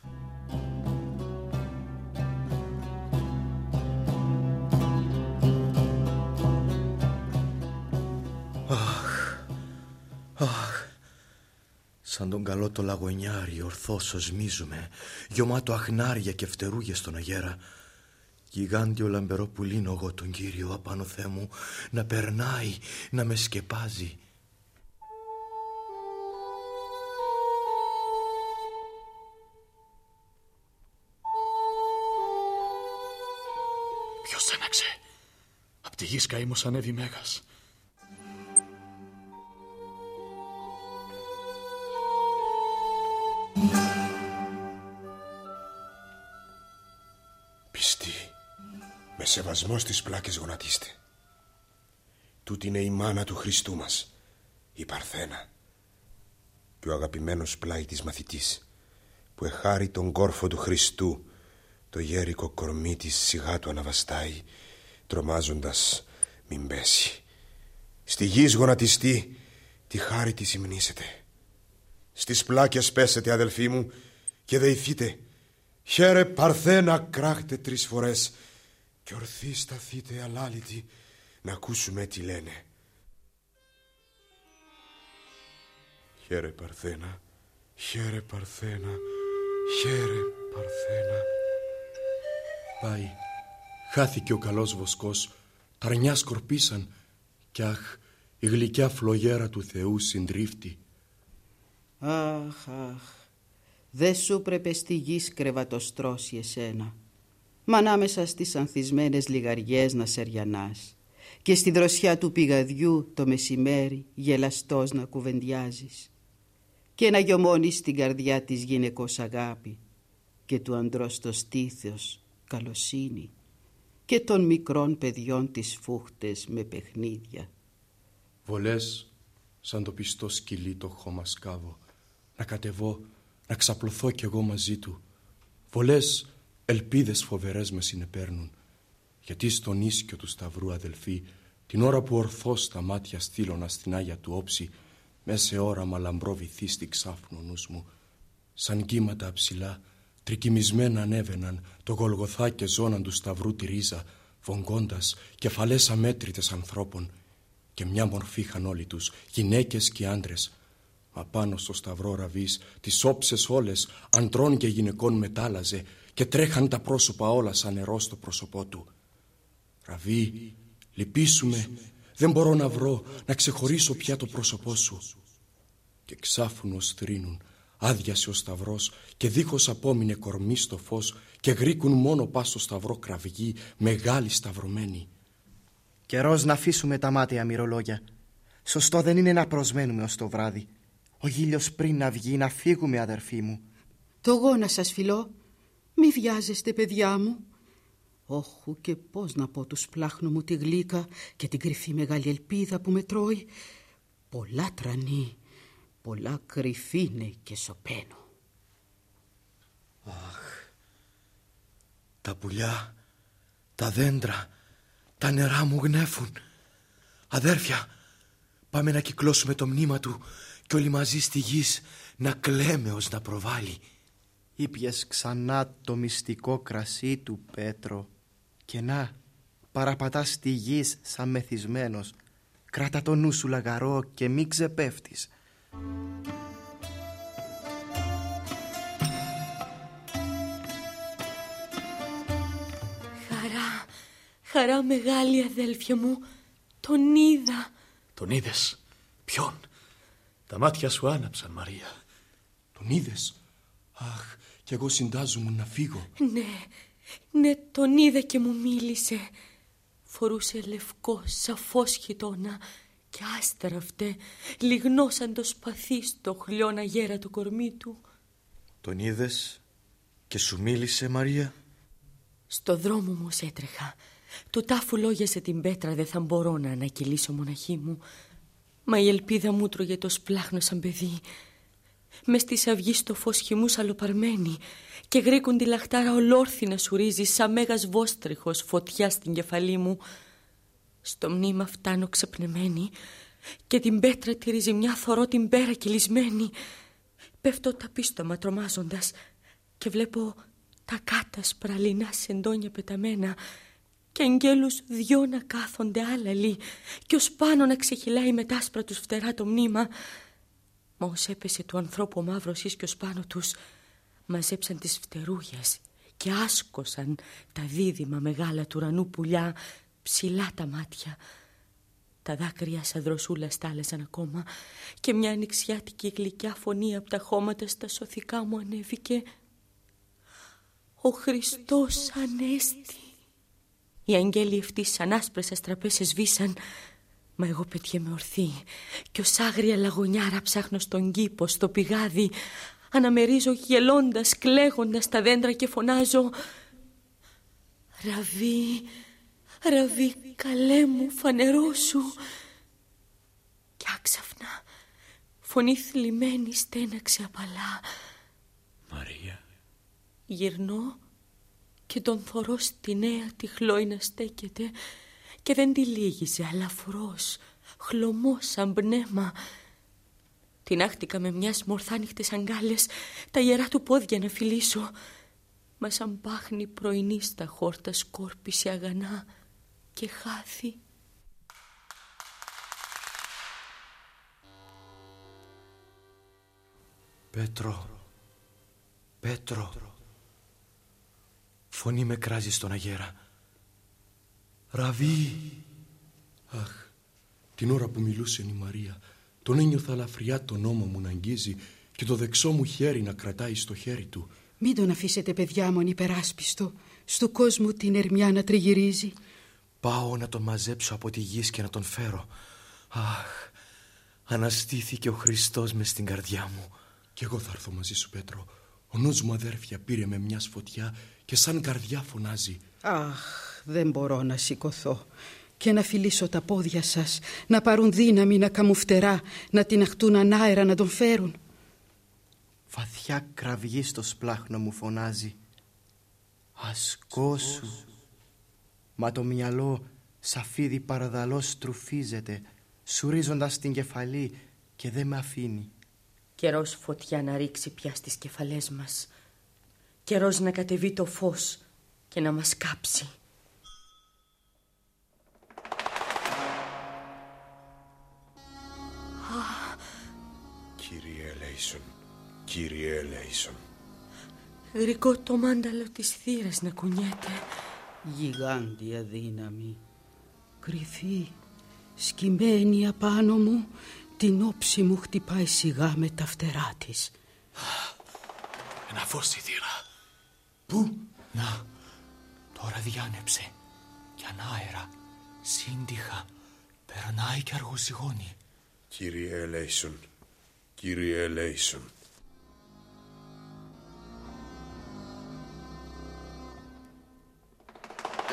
Αχ, αχ, σαν τον καλό το λαγωνιάρι ορθώς οσμίζουμε, γιωμάτο αχνάρια και φτερούγες στον αγέρα. Γιγάντιο λαμπερό που λύνω εγώ τον Κύριο απάνω Θεέ μου, να περνάει, να με σκεπάζει. Ποιος έναξε? Απ' τη γη καήμος ανέβη μέγας. Πιστοί, με σεβασμό στις πλάκες γονατίστε. Τούτη είναι η μάνα του Χριστού μας, η Παρθένα, και ο αγαπημένος πλάι της μαθητής, που εχάρει τον κόρφο του Χριστού, το γέρικο κορμί της σιγά του αναβαστάει, τρομάζοντας μην πέσει. Στη γης γονατιστή τη χάρη της υμνήσετε. Στις πλάκες πέσετε αδελφοί μου και δεηθείτε. Χαίρε Παρθένα κράχτε τρεις φορές και ορθή σταθείτε αλάλητοι να ακούσουμε τι λένε. Χαίρε Παρθένα, χαίρε Παρθένα, χαίρε Παρθένα. Πάει, χάθηκε ο καλός βοσκός, τα αρνιά σκορπίσαν κι αχ, η γλυκιά φλογέρα του Θεού συντρίφτη. Αχ, αχ, δε σου πρέπει στη γη κρεβατοστρώσει εσένα, μ' ανάμεσα στις ανθισμένες λιγαριές να σεριανάς και στη δροσιά του πηγαδιού το μεσημέρι γελαστός να κουβεντιάζεις και να γιωμώνεις την καρδιά της γυναικός αγάπη και του αντρός το στήθος καλοσύνη και των μικρών παιδιών τις φούχτες με παιχνίδια. Βολές σαν το πιστό σκυλί το χώμα σκάβω, να κατεβώ, να ξαπλωθώ κι εγώ μαζί του. Βολές ελπίδες φοβερές με συνεπέρνουν, γιατί στον ίσκιο του σταυρού αδελφοί, την ώρα που ορθώς τα μάτια στείλωνα στην Άγια του όψη, μέσα σε όραμα λαμπρό βυθίστη ξάφνου νους μου, σαν κύματα ψηλά, τρικυμισμένα ανέβαιναν το Γολγοθά και ζώναν του σταυρού τη ρίζα, βογγώντας κεφαλές αμέτρητες ανθρώπων, και μια μορφή είχαν όλοι τους, γυναίκες και άντρες. Μα πάνω στο σταυρό ραβής τις όψες όλες, αντρών και γυναικών μετάλλαζε και τρέχαν τα πρόσωπα όλα σαν νερό στο πρόσωπό του. Ραβή, λυπήσουμε, δεν μπορώ να βρω, να ξεχωρίσω πια το πρόσωπό σου. Και ξάφνος θρήνουν, άδειασε ο σταυρός και δίχως απόμεινε κορμί στο φως και γρήκουν μόνο πά στο σταυρό κραυγή μεγάλη σταυρωμένη. Καιρός να αφήσουμε τα μάτια μυρολόγια. Σωστό δεν είναι να προσμένουμε ως το βράδυ. Ο ήλιος πριν να βγει να φύγουμε αδερφοί μου. Το εγώ να σας φιλώ. Μη βιάζεστε παιδιά μου. Όχου και πώς να πω του σπλάχνου μου τη γλύκα και την κρυφή μεγάλη ελπίδα που με τρώει. Πολλά τρανή, πολλά κρυφήνε και σωπαίνω. Αχ, τα πουλιά, τα δέντρα, τα νερά μου γνέφουν. Αδέρφια, πάμε να κυκλώσουμε το μνήμα του κι όλοι μαζί στη γης να κλαίμε ως να προβάλλει. Ήπιες ξανά το μυστικό κρασί του, Πέτρο, και να, παραπατάς στη γης σαν μεθυσμένος. Κράτα το νου σου λαγαρό και μη ξεπέφτεις. Χαρά, χαρά μεγάλη, αδέλφια μου, τον είδα. Τον είδες? Ποιον? Τα μάτια σου άναψαν, Μαρία. Τον είδες? Αχ, κι εγώ συντάζομαι να φύγω. Ναι, ναι, τον είδα και μου μίλησε. Φορούσε λευκό, σαφώς χιτώνα και άστραφτε, λιγνό σαν το σπαθί στο χλιώνα γέρα του κορμί του. Τον είδες και σου μίλησε, Μαρία? Στο δρόμο μου έτρεχα. Του τάφου λόγια σε την πέτρα δεν θα μπορώ να ανακυλήσω μοναχή μου. Μα η ελπίδα μου τρώγε το σπλάχνο σαν παιδί. Μες της αυγής το φως χυμούς αλλοπαρμένη και γρήκουν τη λαχτάρα ολόρθη να σουρίζει σαν μέγας βόστριχος φωτιά στην κεφαλή μου. Στο μνήμα φτάνω ξεπνεμένη και την πέτρα τυρίζει μια θωρώ την πέρα κυλισμένη. Πέφτω τα πίστομα τρομάζοντας και βλέπω τα κάτας πραλινά σεντόνια πεταμένα και αγγέλους δυο να κάθονται άλλαλοι κι ως πάνω να ξεχυλάει με τ' άσπρα τους φτερά το μνήμα. Μα ως έπεσε του ανθρώπου ο μαύρος ίσκιος πάνω τους, μαζέψαν τις φτερούγες και άσκωσαν τα δίδυμα μεγάλα του ουρανού πουλιά, ψηλά τα μάτια. Τα δάκρυα σαν δροσούλα στάλεσαν ακόμα και μια ανοιξιάτικη γλυκιά φωνή από τα χώματα στα σωθικά μου ανέβηκε. Ο Χριστός Ανέστη. Οι αγγέλοι ευτοί σαν άσπρες αστραπές εσβήσαν. Μα εγώ πετιέμαι ορθή κι ως άγρια λαγωνιάρα ψάχνω στον κήπο, στο πηγάδι. Αναμερίζω γελώντας, κλαίγοντας τα δέντρα και φωνάζω «Ραβί, Ραβί, καλέ μου, φανερώσου». Κι άξαφνα φωνή θλιμμένη στέναξε απαλά. Μαρία. Γυρνώ και τον θωρώ στη νέα τη χλόη να στέκεται και δεν τη λύγιζε, αλλά φρός, χλωμό σαν πνεύμα. Την άχτηκα με μιας μορθάνυχτες αγκάλες, τα ιερά του πόδια να φιλήσω. Μα σαν πάχνη πρωινή στα χόρτα σκόρπισε αγανά και χάθη. Πέτρο, Πέτρο, φωνή με κράζει στον αγέρα. Ραβί. Αχ, την ώρα που μιλούσε η Μαρία, τον ένιωθα ελαφριά τον ώμο μου να αγγίζει και το δεξό μου χέρι να κρατάει στο χέρι του. Μην τον αφήσετε, παιδιά μου, υπεράσπιστο, στου κόσμου την ερμιά να τριγυρίζει. Πάω να τον μαζέψω από τη γη και να τον φέρω. Αχ, αναστήθηκε ο Χριστός μες στην καρδιά μου. Κι εγώ θα έρθω μαζί σου, Πέτρο. Ο νους μου, αδέρφια, πήρε με μια φωτιά και σαν καρδιά φωνάζει. Αχ, δεν μπορώ να σηκωθώ και να φιλήσω τα πόδια σας, να πάρουν δύναμη, να καμουφτερά, να την αχτούν ανάερα, να τον φέρουν. Βαθιά κραυγή στο σπλάχνο μου φωνάζει. Ασκώσου. Μα το μυαλό σαφίδι παραδαλώς τρουφίζεται, σουρίζοντας την κεφαλή και δεν με αφήνει. Καιρός φωτιά να ρίξει πια στις κεφαλές μας. Καιρός να κατεβεί το φως και να μας κάψει. Κύριε Ελέησον, Κύριε Ελέησον. Γρικό το μάνταλο της θύρας να κουνιέται. Γιγάντια δύναμη, κρυφή, σκυμμένη απάνω μου, την όψη μου χτυπάει σιγά με τα φτερά της. Ένα φως στη θύρα. Πού? Να, τώρα διάνεψε. Κι ανάερα, σύντυχα, περνάει κι αργοσυγώνει. Κύριε Ελέησον, Κύριε Ελέησον.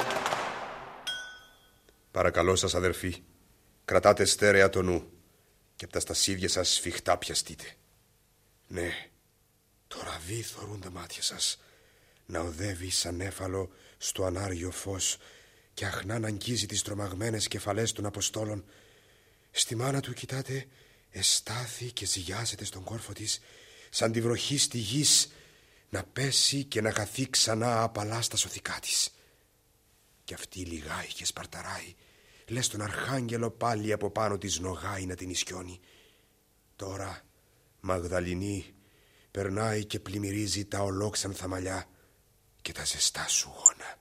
Παρακαλώ σας, αδερφοί, κρατάτε στέρεα το νου. και από τα στασίδια σας σφιχτά πιαστείτε. Ναι, το ραβί θωρούν τα μάτια σας να οδεύει σαν έφαλο στο ανάργιο φως και αχνά να αγγίζει τις τρομαγμένες κεφαλές των Αποστόλων. Στη μάνα του κοιτάτε εστάθη και ζυγιάζεται στον κόρφο της σαν τη βροχή στη γης να πέσει και να χαθεί ξανά απαλά στα σωθικά της. Κι αυτή λιγάει και σπαρταράει, λες τον αρχάγγελο πάλι από πάνω της νογάει να την ισιώνει. Τώρα Μαγδαληνή περνάει και πλημμυρίζει τα ολόξανθα μαλλιά και τα ζεστά σου γόνα.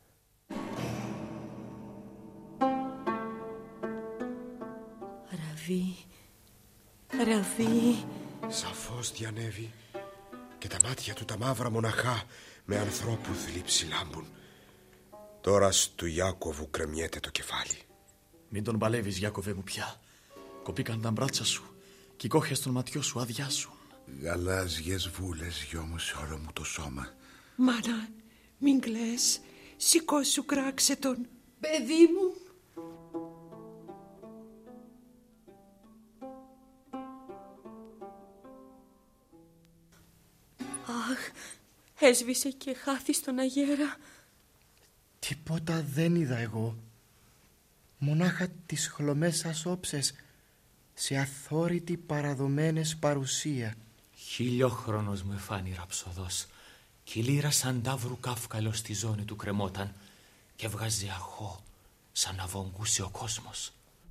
Ραβί, Ραβί. Σαφώς διανεύει και τα μάτια του τα μαύρα μοναχά με ανθρώπου θλίψη λάμπουν. Τώρα στου Ιάκωβου κρεμιέται το κεφάλι. Μην τον παλεύεις, Ιάκωβε μου, πια. Κοπήκαν τα μπράτσα σου και οι κόχες των ματιών σου αδειάσουν. Γαλάζιες βούλες γιώμου σε όλο μου το σώμα. Μάνα, μην κλαις. Σηκώσου, κράξε τον. Παιδί μου. Αχ, έσβησε και χάθη στον αγέρα. Τίποτα δεν είδα εγώ. Μονάχα τις χλωμές σας όψες σε αθόρυτη παραδομένες παρουσία. Χιλιόχρονος μου εφάνει ραψοδός κι η λύρα σαν ταύρου κάφκαλο στη ζώνη του κρεμόταν και βγάζει αχώ σαν να βογγούσε ο κόσμος.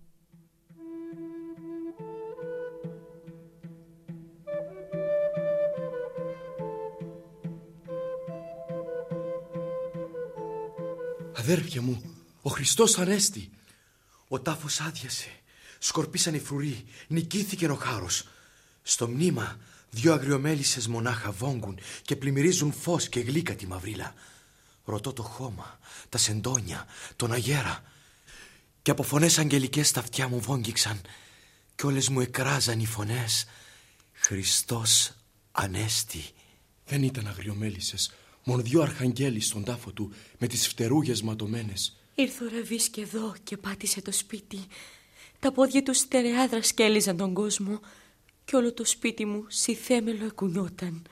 Αδέρφια μου, ο Χριστός Ανέστη. Ο τάφος άδειασε, σκορπίσαν οι φρουροί, νικήθηκε ο χάρος. Στο μνήμα δυο αγριομέλισσες μονάχα βόγγουν και πλημμυρίζουν φως και γλύκα τη μαυρίλα. Ρωτώ το χώμα, τα σεντόνια, τον αγέρα και από φωνές αγγελικές τα αυτιά μου βόγγιξαν κι όλες μου εκράζαν οι φωνές Χριστός Ανέστη. Δεν ήταν αγριομέλισσες, μόνο δυο αρχαγγέλοι στον τάφο του με τις φτερούγες ματωμένες. Ήρθε ο Ραβής και εδώ και πάτησε το σπίτι. Τα πόδια του στερεά δρασκέλιζαν τον κόσμο και όλο το σπίτι μου συθέμελο εκουνιόταν.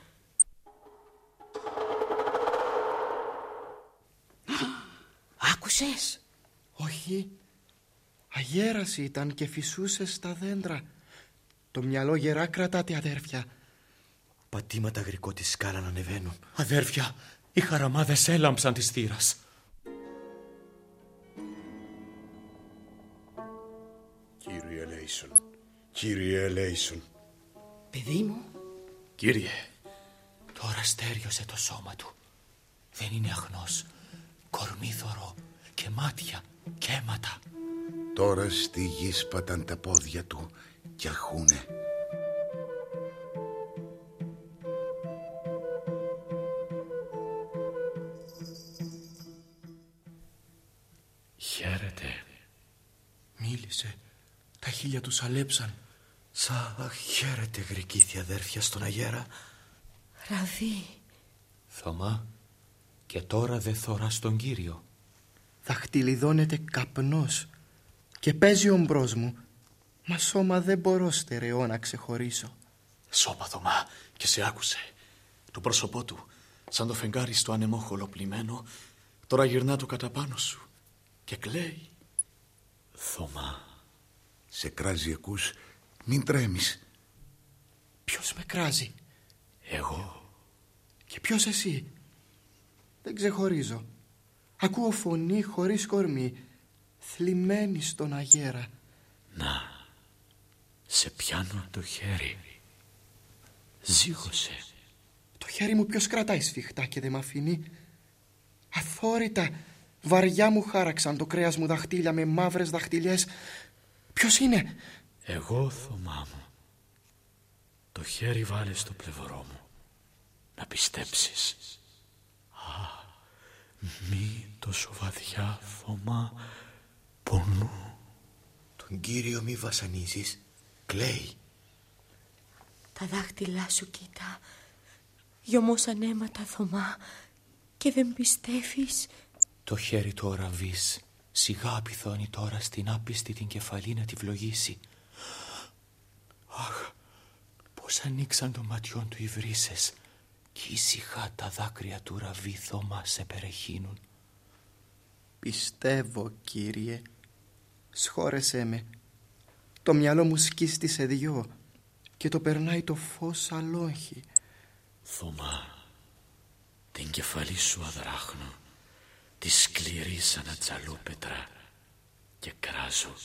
Άκουσες? Όχι. Αγέρας ήταν και φυσούσε στα δέντρα. Το μυαλό γερά κρατάτε, αδέρφια. Πατήματα γρικό τη σκάλα να ανεβαίνουν. Αδέρφια, οι χαραμάδες έλαμψαν της θύρας. Κύριε Λέισον, κύριε Λέισον. Παιδί μου. Κύριε. Τώρα στέριωσε το σώμα του. Δεν είναι αχνός, κορμίθωρο και μάτια και αίματα. Τώρα στη γη σπαταν τα πόδια του κι αχούνε. Χαίρετε. Μίλησε. Τα χείλια του σαλέψαν. Σα χαίρετε, γρικήθη αδέρφια στον αγέρα. Ραβί. Θωμά, και τώρα δε θωράς τον Κύριο. Δαχτυλιδώνεται καπνός και παίζει ο μπρος μου, μα σώμα δεν μπορώ στερεό να ξεχωρίσω. Σώμα, Θωμά, και σε άκουσε. Το πρόσωπό του, σαν το φεγγάρι στο ανεμόχολο πλημμένο, τώρα γυρνά του κατά πάνω σου και κλαίει. Θωμά, σε κράζει ακούς, μην τρέμεις. Ποιος με κράζει? Εγώ. Και ποιος εσύ? Δεν ξεχωρίζω. Ακούω φωνή χωρίς κορμί, θλιμμένη στον αγέρα. Να, σε πιάνω το χέρι. Ζήγωσε. Το χέρι μου ποιος κρατάει σφιχτά και δεν μ' αφήνει? Αθόρυτα βαριά μου χάραξαν το κρέας μου δαχτύλια με μαύρες δαχτυλιές. Ποιος είναι? Εγώ, Θωμά μου. Το χέρι βάλε στο πλευρό μου, να πιστέψεις. Α, μη τόσο βαθιά, Θωμά, πονού. Τον Κύριο μη βασανίζεις, κλαίει. Τα δάχτυλά σου κοίτα, γιωμώσαν αίματα, Θωμά, και δεν πιστεύεις? Το χέρι του ο Ραβής σιγά απειθώνει τώρα στην άπιστη την κεφαλή να τη βλογίσει. Αχ, πώς ανοίξαν το ματιόν του οι βρύσες κι ήσυχα τα δάκρυα του Ραβί Θωμά σε περεχύνουν. Πιστεύω, Κύριε, σχόρεσέ με. Το μυαλό μου σκίστησε δυο και το περνάει το φως αλόχη. Θωμά, την κεφαλή σου αδράχνω, τη σκληρή σαν ατσαλόπετρα και κράζω.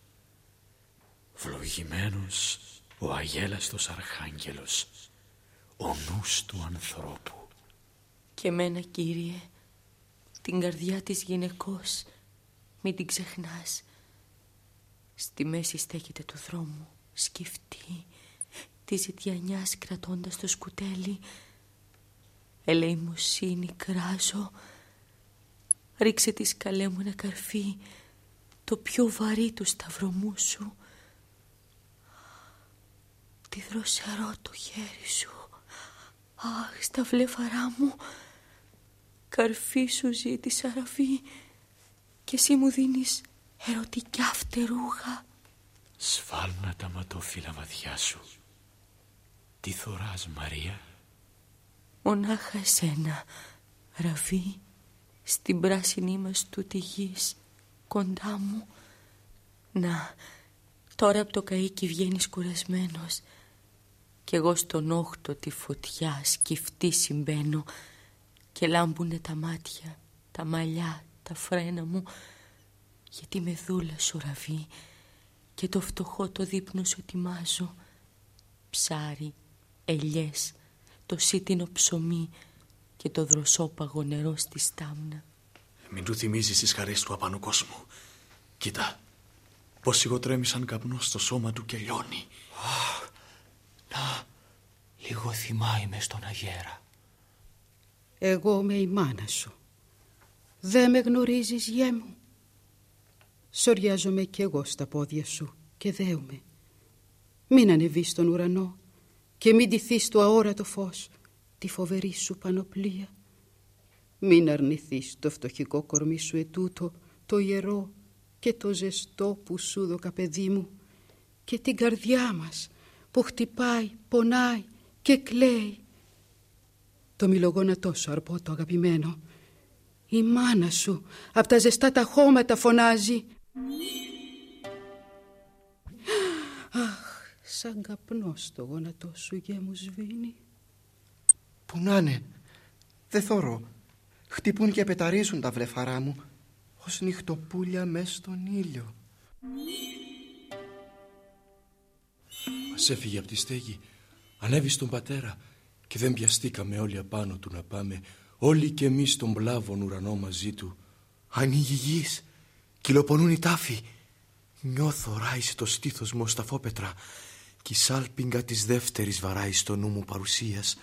Βλογημένος ο αγέλαστος αρχάγγελος, ο νους του ανθρώπου. Και μένα, Κύριε, την καρδιά της γυναικός, μην την ξεχνάς. Στη μέση στέκεται του δρόμου, σκεφτεί, τη ζητιανιάς κρατώντας το σκουτέλι. Ελεημοσύνη κράζω, ρίξε τη σκαλέ μου ένα καρφί, το πιο βαρύ του σταυρομού σου. Τι δροσερό το χέρι σου, αχ, στα βλέφαρά μου. Καρφί σου ζήτησα, Ραβί, και εσύ μου δίνεις ερωτικά φτερούγα. Σφάλνα τα ματόφυλλα βαθιά σου. Τι θωράς, Μαρία? Μονάχα εσένα, Ραβί, στην πράσινη μας τούτη γης, κοντά μου. Να, τώρα από το καΐκι βγαίνεις κουρασμένος κι εγώ στον όχτο τη φωτιά σκυφτή συμπαίνω και λάμπουνε τα μάτια, τα μαλλιά, τα φρένα μου, γιατί με δούλα σου, Ραβί, και το φτωχό το δείπνο σου ετοιμάζω. Ψάρι, ελιές, το σίτινο ψωμί και το δροσόπαγο νερό στη στάμνα. Μην του θυμίζεις τις χαρές του απάνω κόσμου. Κοίτα, πως σιγοτρέμει σαν καπνός στο σώμα του και λιώνει. Αχ, να, λίγο θυμάει μες στον αγέρα. Εγώ είμαι η μάνα σου. Δε με γνωρίζεις, γιέ μου? Σοριάζομαι κι εγώ στα πόδια σου και δέομαι. Μην ανεβείς στον ουρανό και μην ντυθείς το αόρατο φως, τη φοβερή σου πανοπλία. Μην αρνηθείς το φτωχικό κορμί σου ετούτο, το ιερό και το ζεστό που σου δώκα, παιδί μου, και την καρδιά μας που χτυπάει, πονάει και κλαίει. Το μιλογόνα τόσο αρπό το αγαπημένο, η μάνα σου απ' τα ζεστά τα χώματα φωνάζει. Αχ, σαν καπνός το γόνατό σου, γε μου, σβήνει. Πού να'ναι, δε θωρώ. Χτυπούν και πεταρίζουν τα βλεφαρά μου ως νυχτοπούλια μες στον ήλιο. Μας έφυγε από τη στέγη, ανέβη στον πατέρα και δεν πιαστήκαμε όλοι απάνω του να πάμε, όλοι κι εμείς στον πλάβον ουρανό μαζί του. Ανοίγει γης, κυλοπονούν οι τάφοι. Νιώθω ράισε το στήθος μου ως τα φόπετρα κι η σάλπιγγα της δεύτερης βαράει στο νου μου παρουσίας.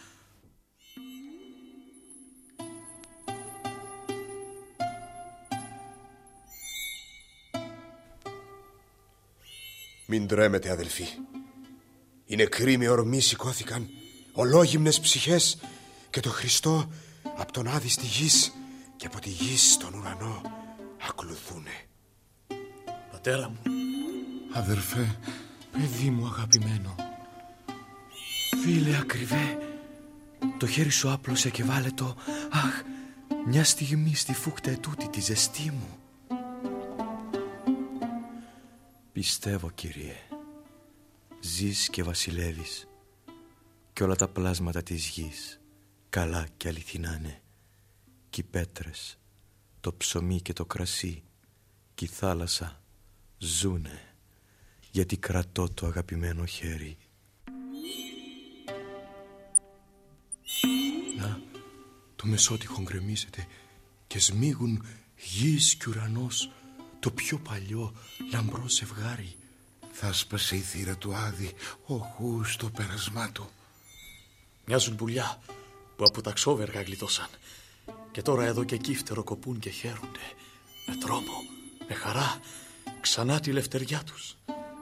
Μην τρέμετε, αδελφοί. Οι νεκροί με ορμή σηκώθηκαν, ολόγυμνες ψυχές, και το Χριστό από τον άδη στη γης και από τη γης στον ουρανό ακολουθούνε. Πατέρα μου. Αδερφέ. Παιδί μου αγαπημένο. Φίλε ακριβέ, το χέρι σου άπλωσε και βάλε το, αχ, μια στιγμή στη φούχτα ετούτη τη ζεστή μου. Πιστεύω, Κύριε, ζεις και βασιλεύεις κι όλα τα πλάσματα της γης καλά και αληθινάνε, κι οι πέτρες, το ψωμί και το κρασί κι η θάλασσα ζούνε, γιατί κρατώ το αγαπημένο χέρι. Να, το μεσότυχο γκρεμίζεται και σμίγουν γης κι ουρανός, το πιο παλιό λαμπρό ζευγάρι. Θα σπασε η θύρα του Άδη, οχού στο πέρασμά του. Μοιάζουν πουλιά που από τα ξόβεργα γλιτώσαν και τώρα εδώ και εκεί φτεροκοπούν και χαίρονται με τρόμο, με χαρά, ξανά τη λευτεριά τους.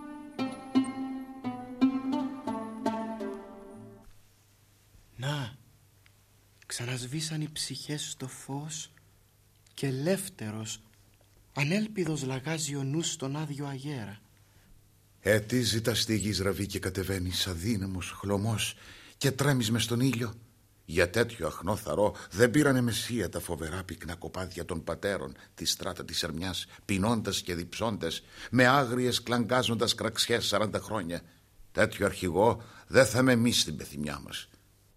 Να, ξανασβήσαν οι ψυχές στο φως και ελεύθερος, ανέλπιδος λαγάζει ο νους στον άδειο αγέρα. Ε, τι ζητάς στη γη ραβή και κατεβαίνεις αδύναμος, χλωμός και τρέμεις μες στον ήλιο? Για τέτοιο αχνό θαρό δεν πήρανε μεσία τα φοβερά πυκνά κοπάδια των πατέρων τη στράτα της Ερμιάς, πεινώντας και διψώντας, με άγριες κλαγκάζοντας κραξιές σαράντα χρόνια. Τέτοιο αρχηγό δεν θα με εμείς στην πεθυμιά μας.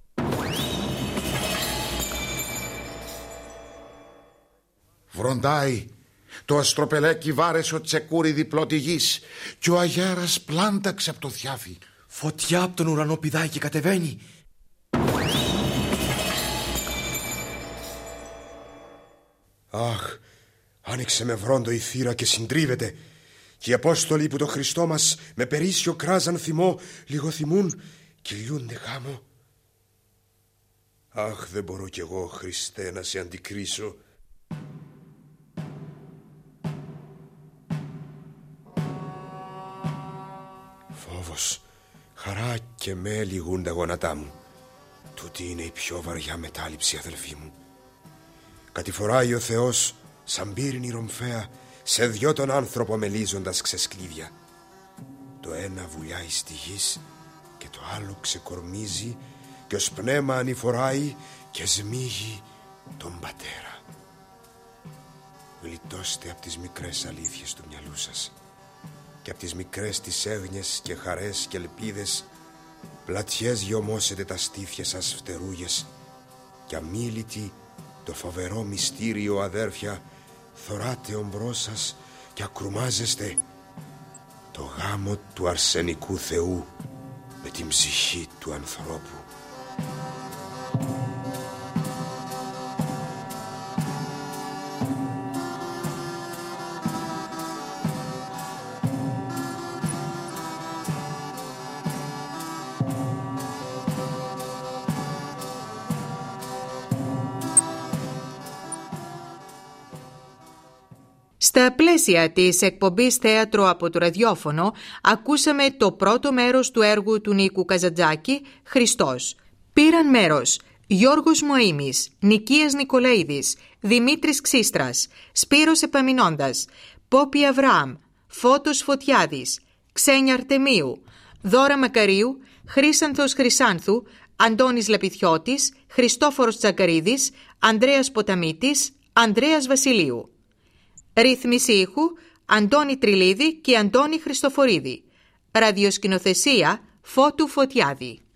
Βροντάει, το αστροπελέκι βάρεσε ο τσεκούρι διπλό τη γης κι ο αγέρας πλάνταξε από το θιάφι. Φωτιά από τον ουρανό πηδάει και κατεβαίνει. Αχ, άνοιξε με βρόντο η θύρα και συντρίβεται. Και οι Απόστολοι που το Χριστό μας με περίσσιο κράζαν θυμό, λιγοθυμούν και λιούνται γάμο. Αχ, δεν μπορώ κι εγώ, Χριστέ, να σε αντικρίσω. Φόβος, χαρά και με λυγούν τα γόνατά μου. Τούτη είναι η πιο βαριά μετάληψη, αδελφοί μου. Κατηφοράει ο Θεός σαν πύρινη ρομφαία σε δυο τον άνθρωπο μελίζοντας ξεσκλίδια. Το ένα βουλιάει στη γης και το άλλο ξεκορμίζει και ως πνεύμα ανηφοράει και σμίγει τον πατέρα. Γλιτώστε από τις μικρές αλήθειες του μυαλού σας και από τις μικρές τις έγνοιες και χαρές και ελπίδες. Πλατιές γιωμώσετε τα στήθια σας φτερούγες και αμίλητοι το φοβερό μυστήριο, αδέρφια, θωράτε ομπρός σας και ακρουμάζεστε το γάμο του αρσενικού Θεού με την ψυχή του ανθρώπου. Στα πλαίσια της εκπομπής Θέατρο από το ραδιόφωνο ακούσαμε το πρώτο μέρος του έργου του Νίκου Καζαντζάκη, Χριστός. Πήραν μέρος Γιώργος Μωήμης, Νικίας Νικολαίδης, Δημήτρης Ξίστρας, Σπύρος Επαμεινώντας, Πόπη Αβραάμ, Φώτος Φωτιάδης, Ξένια Αρτεμίου, Δώρα Μακαρίου, Χρύσανθος Χρυσάνθου, Αντώνης Λαπιθιώτης, Χριστόφορος Τσακαρίδης, Ανδρέας Ποταμίτης, Ανδρέας Βασιλείου. Ρύθμιση ήχου Αντώνη Τριλίδη και Αντώνη Χριστοφορίδη. Ραδιοσκηνοθεσία Φώτου Φωτιάδη.